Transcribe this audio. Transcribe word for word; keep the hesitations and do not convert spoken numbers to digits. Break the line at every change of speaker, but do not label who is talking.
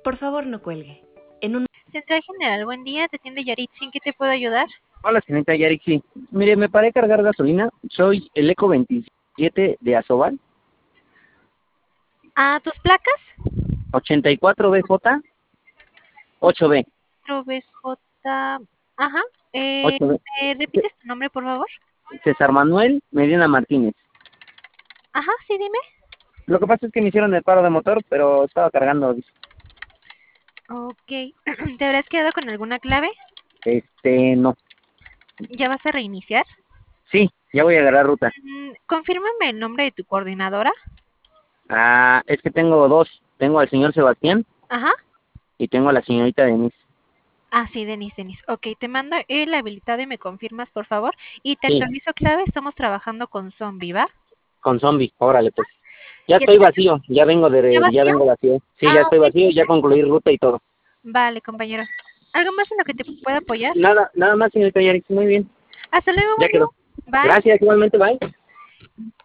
Por favor, no cuelgue. En un...
Central General, buen día, te atiende Yaritzi, ¿en qué te puedo ayudar?
Hola, señorita Yarixi. Mire, me paré a cargar gasolina. Soy el Eco veintisiete de Asobal,
¿Ah, tus placas?
ochenta y cuatro B J ocho B.
cuatro B J. Ajá. Eh,
ocho B.
¿me repites tu nombre, por favor?
César Manuel Medina Martínez.
Ajá, sí, dime.
Lo que pasa es que me hicieron el paro de motor, pero estaba cargando.
Ok. ¿Te habrás quedado con alguna clave?
Este, no.
¿Ya vas a reiniciar?
Sí, ya voy a agarrar ruta.
Mm, confírmame el nombre de tu coordinadora.
Ah, es que tengo dos. Tengo al señor Sebastián
Ajá.
y tengo a la señorita Denise.
Ah, sí, Denis, Denis. Ok, te mando el habilitado y me confirmas, por favor. Y te
Sí,
actualizo clave, estamos trabajando con Zombie, ¿va?
con zombie. Órale, pues. Ya
¿Ya
estoy
tienes
vacío. Ya vengo
ya
de, ya
vacío?
vengo vacío. Sí, ya
Ah,
estoy
ok.
vacío. Ya concluí ruta y todo.
Vale, compañero. ¿Algo más en lo que te pueda apoyar?
Nada, nada más, señorita Yarixi. Muy bien.
Hasta luego,
Ya
buen día.
quedó.
Bye.
Gracias, igualmente, bye.